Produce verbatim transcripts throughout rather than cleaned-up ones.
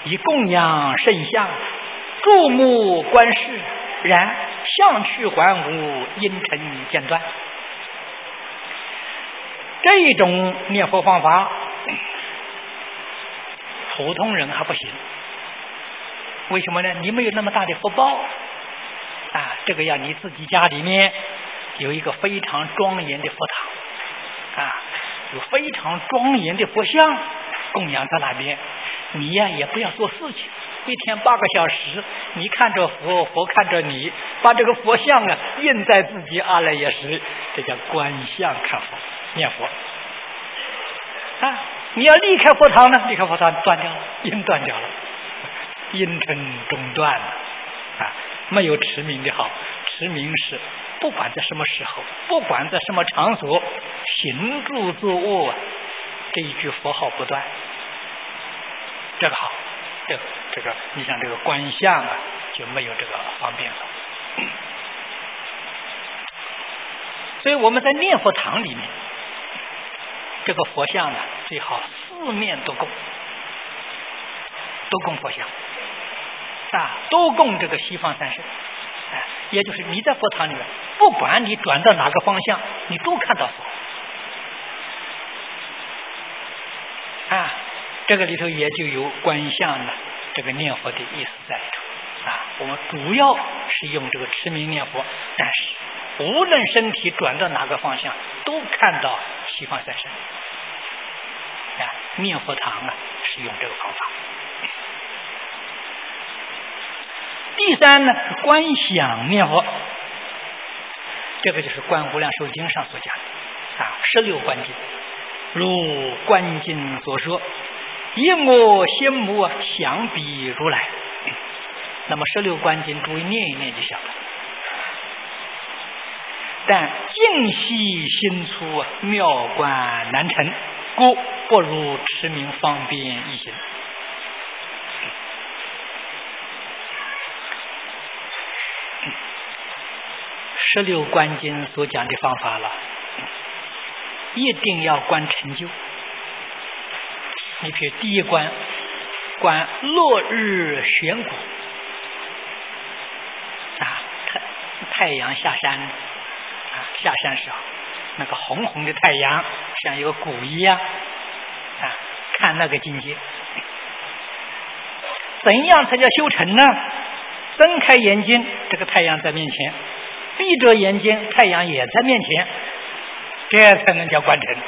以供养圣像，注目观视，然相去还无，因尘间断。这一种念佛方法，普通人还不行。为什么呢？你没有那么大的福报啊！这个要你自己家里面有一个非常庄严的佛堂啊，有非常庄严的佛像供养在那边。你呀也不要做事情，一天八个小时，你看着佛，佛看着你，把这个佛像啊印在自己阿赖耶识，这叫观相看佛念佛啊。你要离开佛堂呢，离开佛堂断掉了，因断掉了，因尘中断了啊。没有持名的好，持名是不管在什么时候，不管在什么场所，行住坐卧，这一句佛号不断，这个好。这个这个，你像这个观相啊，就没有这个方便了。所以我们在念佛堂里面，这个佛像呢，最好四面都供，都供佛像啊，都供这个西方三圣啊，也就是你在佛堂里面，不管你转到哪个方向，你都看到佛啊。这个里头也就有观相的这个念佛的意思在里头啊。我们主要是用这个持名念佛，但是无论身体转到哪个方向，都看到西方三圣啊。念佛堂啊是用这个方法。第三呢是观想念佛，这个就是《观无量寿经》上所讲的啊，十六观经，如观经所说。因我心目想彼如来，那么十六观经诸位念一念就晓得。但静息心粗，妙观难成，故不如持名方便易行。十六观经所讲的方法了，一定要观成就。你比如第一关，观落日悬谷啊，太太阳下山啊，下山时候那个红红的太阳像一个鼓一样啊，看那个境界。怎样才叫修成呢？睁开眼睛，这个太阳在面前；闭着眼睛，太阳也在面前，这才能叫观成。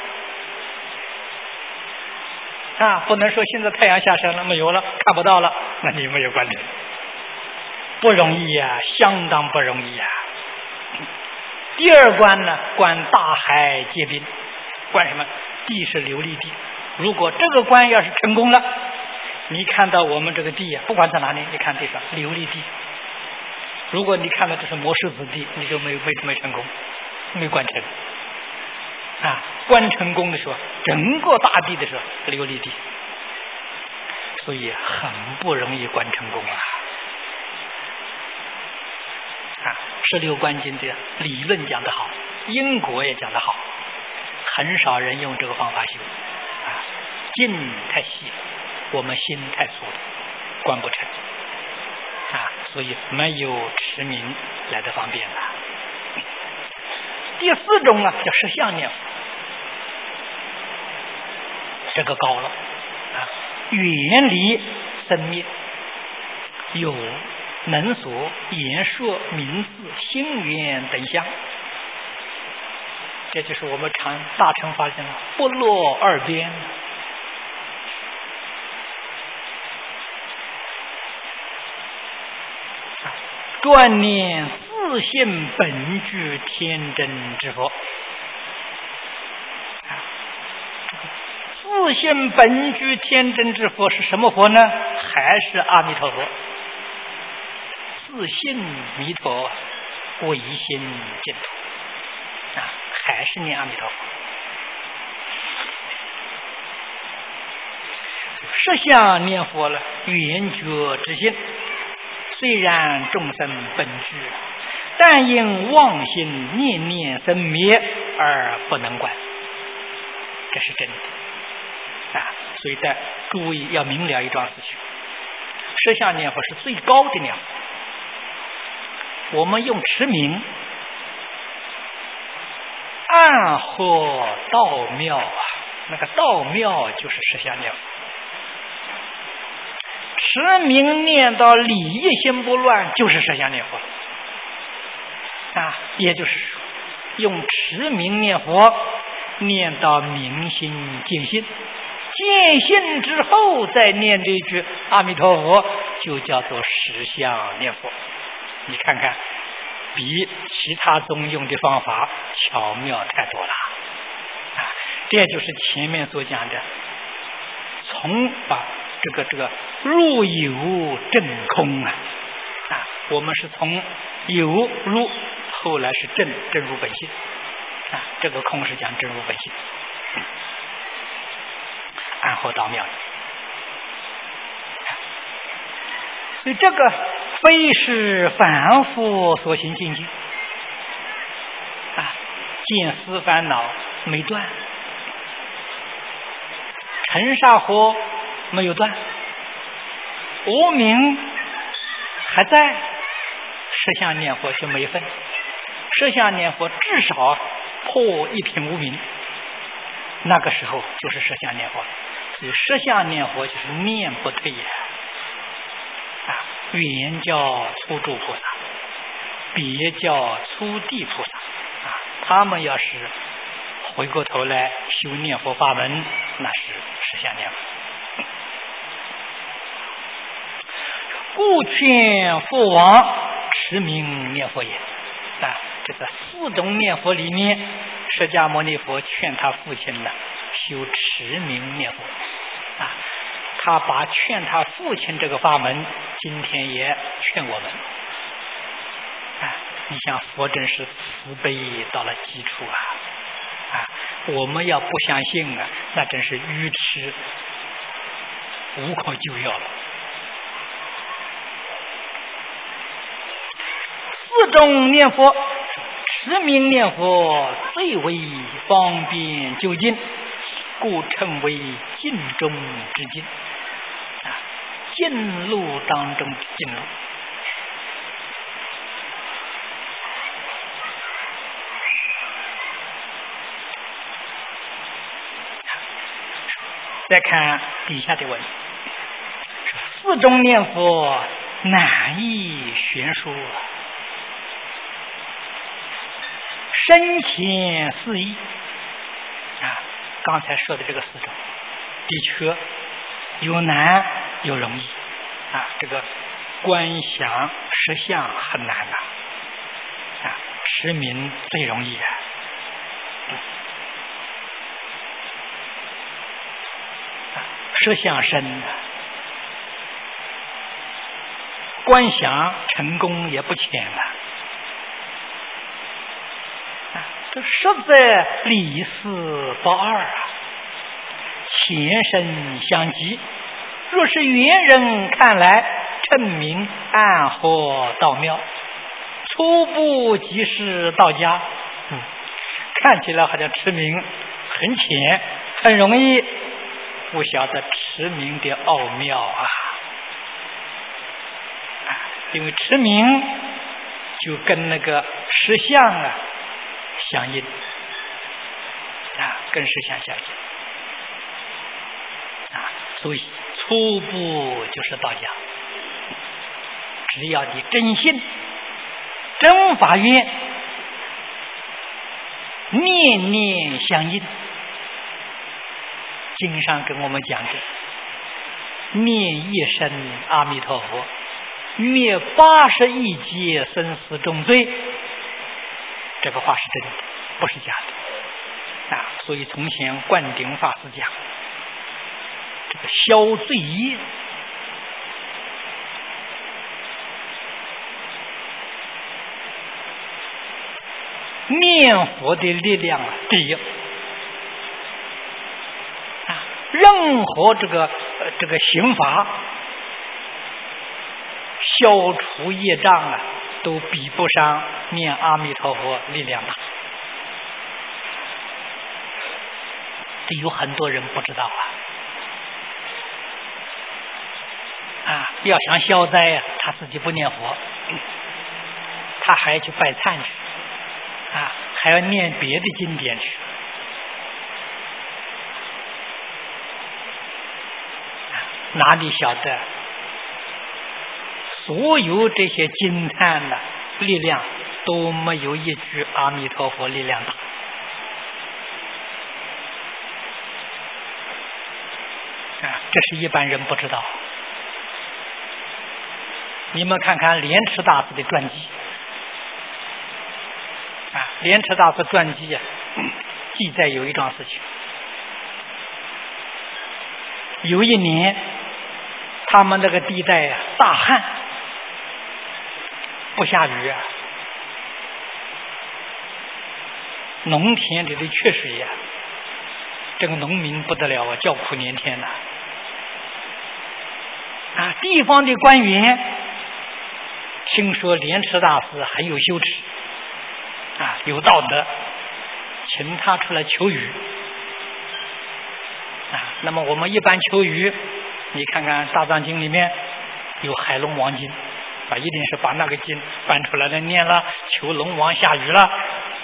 啊，不能说现在太阳下山了，没有了，看不到了，那你没有观成，不容易呀、啊，相当不容易呀、啊。第二关呢，观大海结冰，观什么？地是流利地。如果这个关要是成功了，你看到我们这个地啊，不管在哪里，你看地上流利地。如果你看到这是磨石子地，你就没没没成功，没观成。啊，观成功的时候，整个大地的时候流利地，所以很不容易观成功啊！啊，十六观经的理论讲得好，因果也讲得好，很少人用这个方法修啊，劲太细，我们心太粗了，观不成啊，所以没有持名来的方便了。第四种啊，叫实相念佛。这个高了啊，远离生灭，有能所、言说、名字、心缘等相，这就是我们常大乘法讲的不落二边。专念自性本具天真之佛，自性本具天真之佛是什么佛呢？还是阿弥陀佛。自性弥陀，唯心净土啊，还是念阿弥陀佛。实相念佛了，圆觉之心。虽然众生本具，但因妄心念念生灭而不能观，这是真的啊！所以在诸位要明了一桩事情， 十相念佛是最高的念佛。我们用持名暗合道妙啊，那个道妙就是十相念佛。持名念到理一心不乱，就是十相念佛啊。也就是说，用持名念佛，念到明心见性，见性之后再念这句阿弥陀佛，就叫做十相念佛。你看看，比其他宗用的方法巧妙太多了啊！这就是前面所讲的，从把这个这个入有证空啊啊，我们是从有入，后来是证证入本性啊，这个空是讲证入本性，暗合道妙。所以这个非是凡夫所行境界啊，见思烦恼没断，尘沙火没有断，无明还在，十相念佛就没分。十相念佛至少破一品无明，那个时候就是十相念佛。所以十相念佛就是念不退呀。啊，原叫初住菩萨，别叫初地菩萨啊。他们要是回过头来修念佛法门，那是十相念佛。故劝父王持名念佛也啊。这个四种念佛里面，释迦牟尼佛劝他父亲呢修持名念佛啊。他把劝他父亲这个法门，今天也劝我们啊。你想佛真是慈悲到了基础啊啊！我们要不相信啊，那真是愚痴无可救药了。四种念佛，持名念佛最为方便就近，故称为尽中之尽啊，近路当中的近路。再看底下的问题，四种念佛难易悬殊，深浅四义啊。刚才说的这个四种，的确有难有容易啊。这个观想实相很难啊，啊，持名最容易啊。实相深，观想成功也不浅了。这实在理事不二啊，前身相继。若是元人看来，称名暗合道妙，初步即是道家。嗯，看起来好像持名很浅，很容易，不晓得持名的奥妙啊！啊，因为持名就跟那个实相啊相应啊，跟实相相应啊，所以初步就是道家。只要你真信、真法愿，念念相应。经上跟我们讲的，念一声阿弥陀佛，灭八十亿劫生死重罪，这个话是真的，不是假的啊。所以从前灌顶法师讲，这个消罪业，念佛的力量啊，第一。任何这个呃这个刑法消除业障啊，都比不上念阿弥陀佛力量大。这有很多人不知道啊啊！ 要想消灾呀、啊，他自己不念佛，他还要去拜忏去啊，还要念别的经典去。哪里晓得所有这些惊叹的力量都没有一句阿弥陀佛力量大。啊，这是一般人不知道。你们看看莲池大师的传记啊，莲池大师传记啊，记载有一桩事情。有一年他们那个地带啊大旱，不下雨啊，农田里的缺水呀、啊，这个农民不得了啊，叫苦连天呐！啊，地方的官员听说莲池大师很有羞耻啊，有道德，请他出来求雨啊。那么我们一般求雨，你看看大藏经里面有海龙王经啊，一定是把那个经搬出来了念了，求龙王下雨了。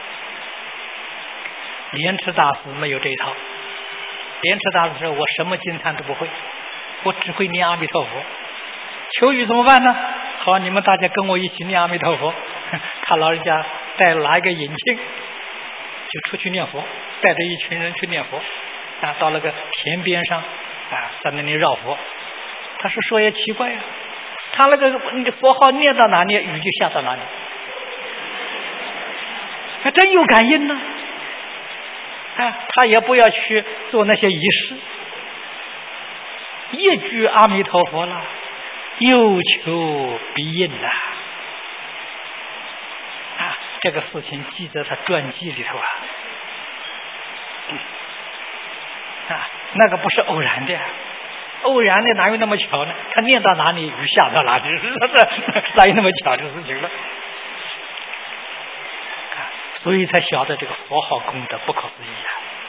莲池大师没有这一套。莲池大师说：“我什么经忏都不会，我只会念阿弥陀佛。求雨怎么办呢？好，你们大家跟我一起念阿弥陀佛。”他老人家带拿一个引磬，就出去念佛，带着一群人去念佛啊，到那个田边上啊，在那里绕佛。他是说也奇怪啊，他那个佛号念到哪里，雨就下到哪里，还真有感应呢。啊，他也不要去做那些仪式，一句阿弥陀佛了，有求必应呐！啊，这个事情记在他传记里头啊。啊，那个不是偶然的，偶然的哪有那么巧呢？他念到哪里，雨下到哪里，哪有那么巧的事情了？所以才晓得这个佛号功德不可思议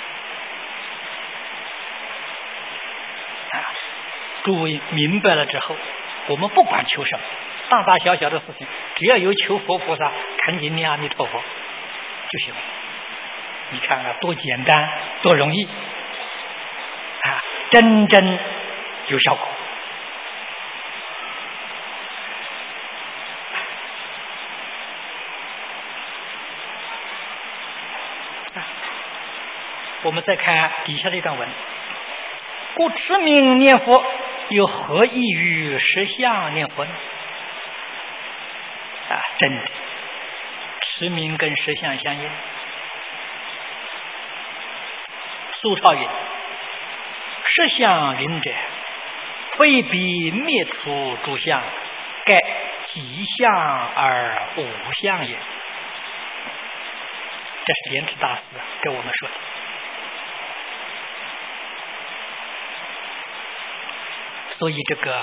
啊！啊，诸位明白了之后，我们不管求什么，大大小小的事情，只要有求佛菩萨，赶紧念阿弥陀佛就行了。你看看多简单，多容易啊！真真有效果。我们再看底下的一段文：故持名念佛，有何异于实相念佛呢？啊，真的，持名跟实相相应。苏超云：实相云者，非彼灭除诸相，盖即相而无相也。这是莲池大师跟我们说的。所以这个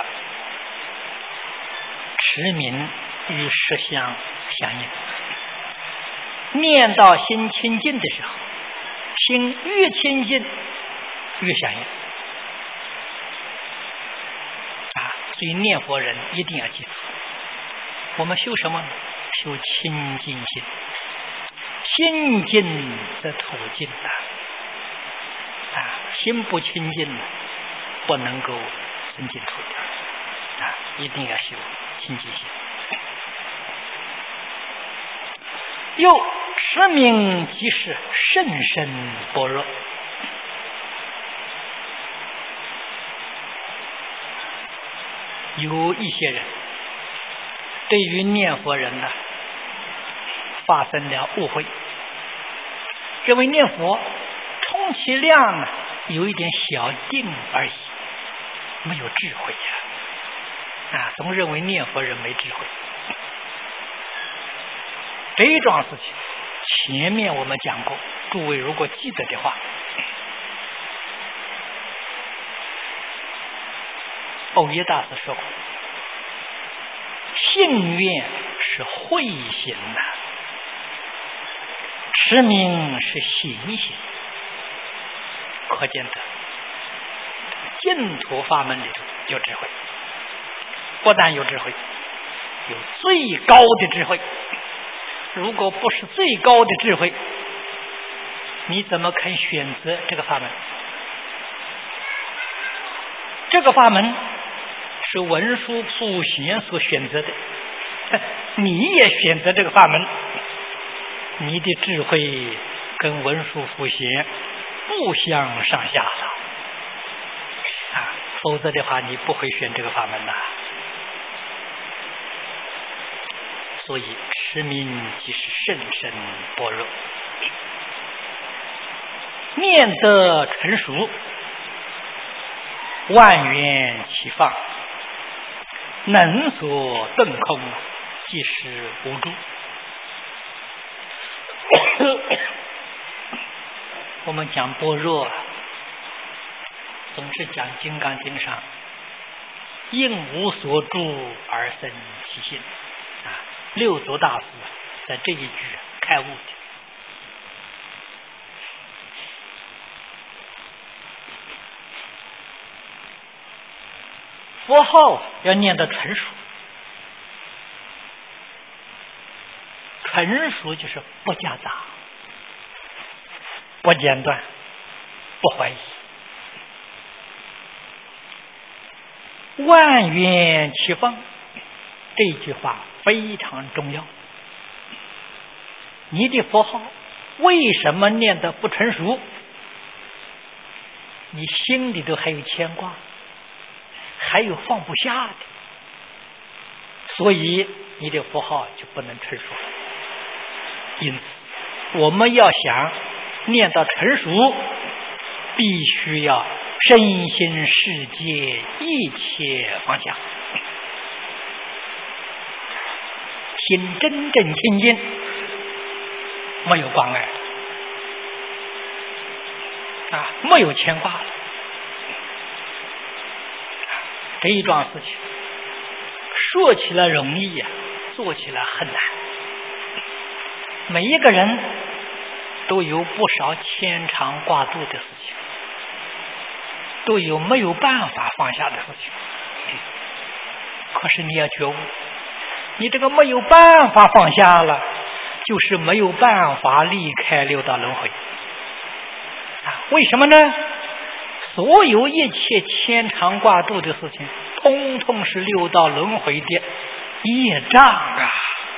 持名与实相相应，念到心清净的时候，心越清净越相应啊！所以念佛人一定要记住，我们修什么呢？修清净心，心净则土净啊！啊，心不清净呢，不能够生净土啊！一定要修清净心。又持名即是甚深般若。有一些人对于念佛人呢，发生了误会，认为念佛充其量呢有一点小定而已，没有智慧呀、啊！啊，总认为念佛人没智慧。这一桩事情前面我们讲过，诸位如果记得的话，欧耶大师说过，信愿是慧心呐、啊，持名是行心，可见得净土法门里头有智慧。 不但有智慧，有最高的智慧。如果不是最高的智慧，你怎么肯选择这个法门？这个法门是文殊普贤所选择的，你也选择这个法门，你的智慧跟文殊普贤不相上下了啊！否则的话，你不会选这个法门的。所以持名即是甚深般若，念得成熟，万缘齐放，能所顿空，即是无住。我们讲般若，总是讲《金刚经》上应无所住而生其心啊。六祖大师在这一句开悟的。佛号要念得纯熟，纯熟就是不夹杂，不间断，不怀疑。万缘齐放，这句话非常重要。你的佛号为什么念得不成熟？你心里头还有牵挂，还有放不下的，所以你的佛号就不能成熟。因此我们要想念到成熟，必须要身心世界一切放下，心真正清净，没有关爱啊，没有牵挂。这一桩事情说起来容易呀、啊，做起来很难。每一个人都有不少牵肠挂肚的事情，都有没有办法放下的事情。可是你要觉悟，你这个没有办法放下了，就是没有办法离开六道轮回啊！为什么呢？所有一切牵肠挂肚的事情，通通是六道轮回的业障啊！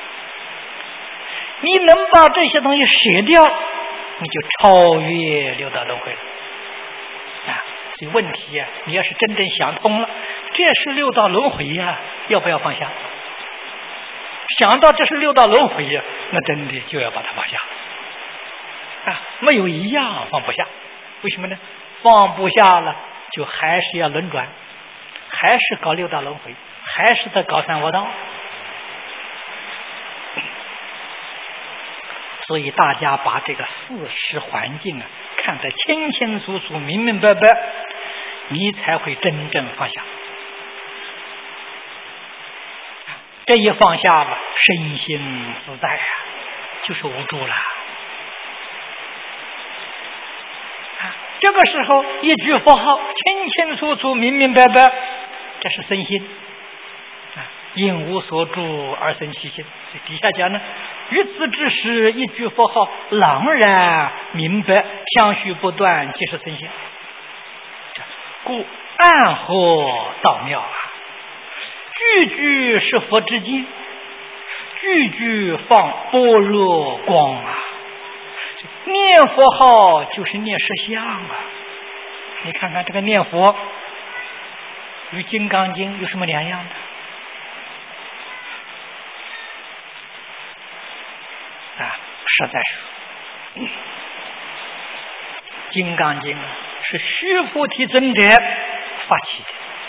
你能把这些东西舍掉，你就超越六道轮回了啊！所以问题啊，你要是真正想通了，这是六道轮回呀、啊，要不要放下？想到这是六道轮回呀、啊，那真的就要把它放下啊！没有一样放不下，为什么呢？放不下了，就还是要轮转，还是搞六道轮回，还是在搞三恶道。所以大家把这个事实环境啊看得清清楚楚、明明白白，你才会真正放下。这一放下了，身心自在啊，就是无助了。这个时候一句佛号清清楚楚明明白白，这是身心啊，应无所住而生其心。底下讲呢，于此之时一句佛号朗然明白，相续不断，即是身心。故暗合道妙啊，句句是佛之经，句句放般若光啊。念佛号就是念实相啊！你看看这个念佛与《金刚经》有什么两样的？啊，实在是，《金刚经》是须菩提尊者发起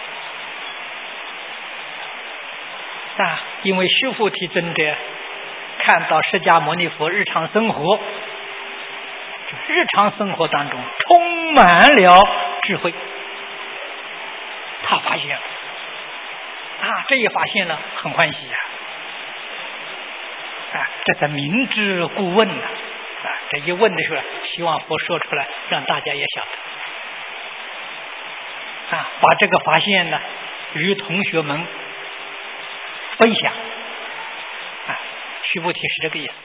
的啊，因为须菩提尊者看到释迦牟尼佛日常生活。日常生活当中充满了智慧，他发现了啊，这一发现了很欢喜呀、啊，啊，这才明知故问呢、啊，啊，这一问的时候，希望佛说出来，让大家也晓得，啊，把这个发现呢，与同学们分享啊。须菩提是这个意思。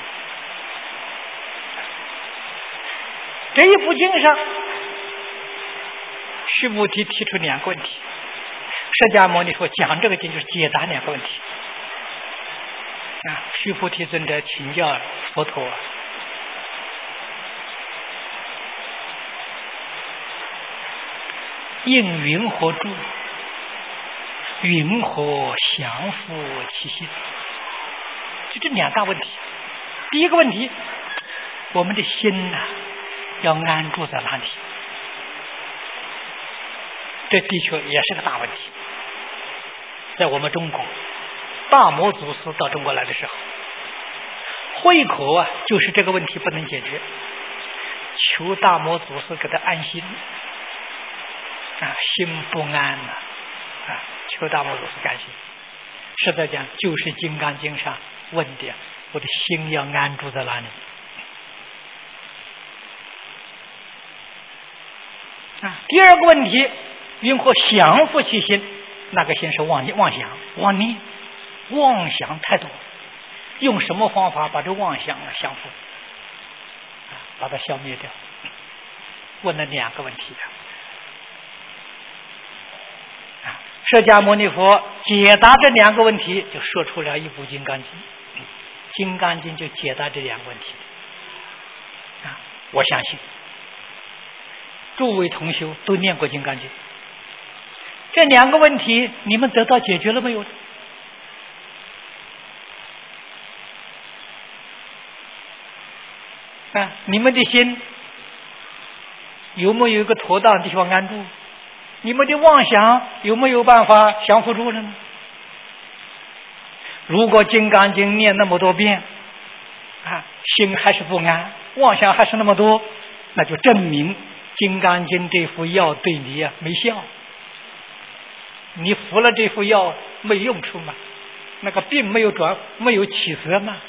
这一部经上，须菩提提出两个问题，释迦牟尼佛讲这个经就是解答两个问题啊。须菩提尊者请教佛陀，应云何住？云何降伏其心？就这两大问题。第一个问题，我们的心呐、啊，要安住在哪里？这的确也是个大问题。在我们中国，大摩祖师到中国来的时候，会口啊，就是这个问题不能解决，求大摩祖师给他安心啊，心不安呐、啊，啊，求大摩祖师甘心。实在讲，就是《金刚经》上问的，我的心要安住在哪里？啊，第二个问题，云何降伏其心？那个心是妄妄想、妄念、妄想太多，用什么方法把这妄想啊降伏？啊，把它消灭掉。问了两个问题啊，释迦牟尼佛解答这两个问题，就说出了一部《金刚经》，《金刚经》就解答这两个问题啊。我相信诸位同修都念过《金刚经》，这两个问题你们得到解决了没有？啊，你们的心有没有一个妥当的地方安住？你们的妄想有没有办法降服住了呢？如果《金刚经》念那么多遍啊，心还是不安，妄想还是那么多，那就证明《金刚经》这副药对你啊没效，你服了这副药没用处嘛，那个病没有转，没有起色嘛。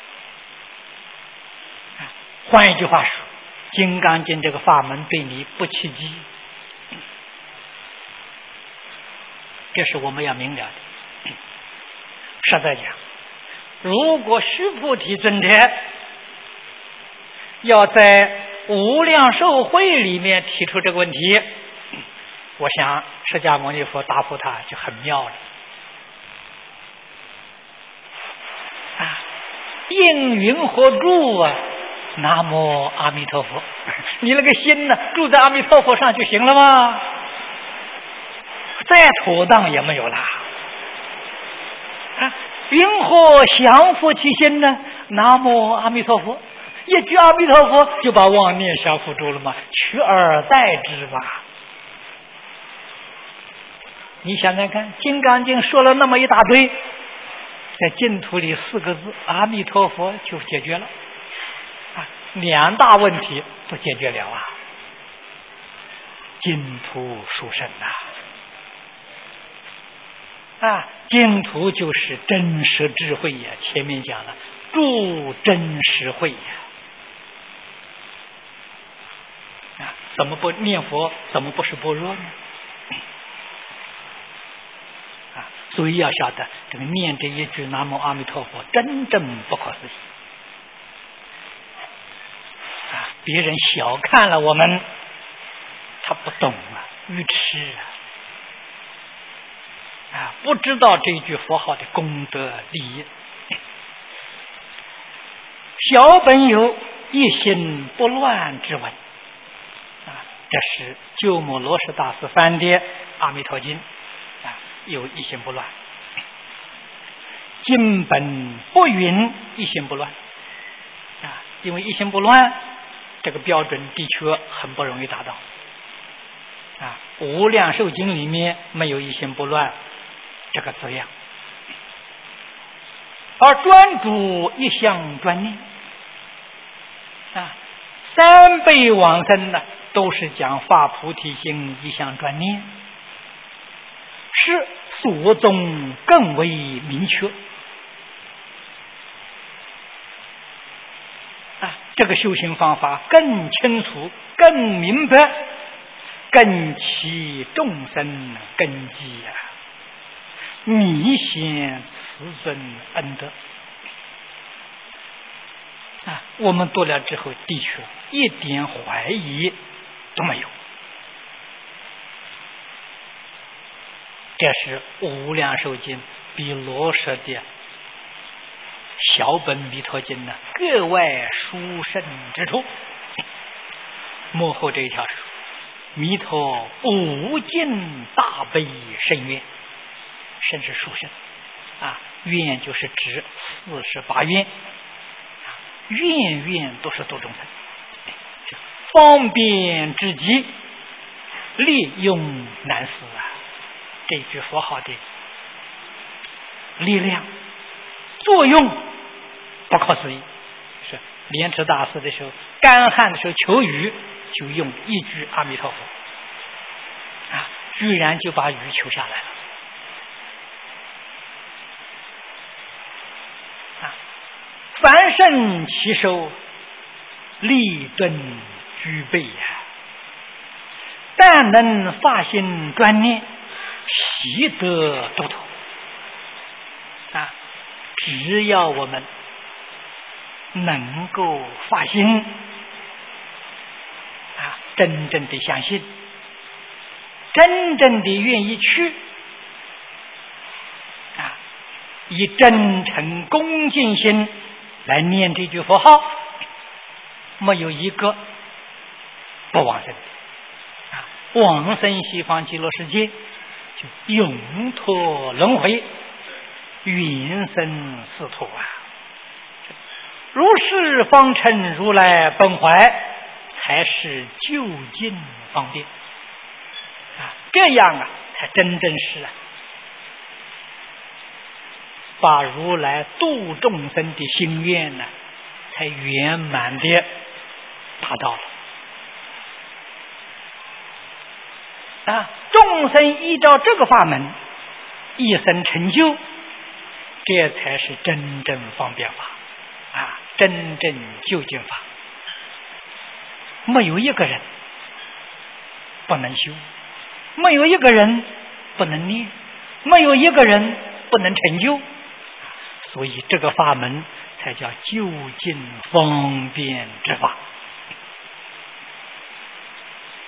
换一句话说，《金刚经》这个法门对你不契机，这是我们要明了的。实在讲，如果须菩提尊者要在无量寿会里面提出这个问题，我想释迦牟尼佛答复他就很妙了啊！应云何住啊？南无阿弥陀佛。你那个心呢，住在阿弥陀佛上就行了吗？再妥当也没有啦。啊，云何降伏其心呢？南无阿弥陀佛。一句阿弥陀佛就把妄念降伏住了吗？取而代之吧。你想想看，《金刚经》说了那么一大堆，在净土里四个字阿弥陀佛就解决了啊，两大问题都解决了啊，净土殊胜呐！啊，净土就是真实智慧呀，前面讲了，住真实慧呀。啊，怎么不念佛？怎么不是般若呢？啊，所以要晓得，这个念这一句南无阿弥陀佛，真正不可思议。啊，别人小看了我们，他不懂啊，愚痴啊。啊，不知道这句佛号的功德利益。小本有一心不乱之文啊，这是鸠摩罗什大师翻的《阿弥陀经》啊，有一心不乱。经本不云一心不乱啊，因为一心不乱这个标准的确很不容易达到啊，《无量寿经》里面没有一心不乱这个字样，而专注一向专念啊，三辈往生呢都是讲发菩提心一向专念，是所宗更为明确啊，这个修行方法更清楚、更明白，更起众生根基啊。 弥显慈尊恩德啊！我们读了之后，的确一点怀疑都没有。这是《无量寿经》比罗舍的小本弥陀经呢格外殊胜之处。幕后这一条是弥陀无尽大悲深愿，甚是殊胜啊！愿就是指四十八愿，愿愿都是度众生，方便之极，利用难思啊！这句佛号的力量作用不可思议。是莲池大师的时候，干旱的时候求雨，就用一句阿弥陀佛啊，居然就把雨求下来了啊！凡圣其手，立顿具备呀、啊，但能发心专念，习得度脱啊！只要我们能够发心啊，真正的相信，真正的愿意去啊，以真诚恭敬心来念这句佛号，没有一个不往生的啊！往生西方极乐世界，就永脱轮回，云生四土啊！如是方成如来本怀，才是究竟方便啊！这样啊，才真正是啊，把如来度众生的心愿呢，才圆满的达到了啊！众生依照这个法门一生成就，这才是真正方便法啊！真正究竟法，没有一个人不能修，没有一个人不能念，没有一个人不能成就，所以这个法门才叫究竟方便之法。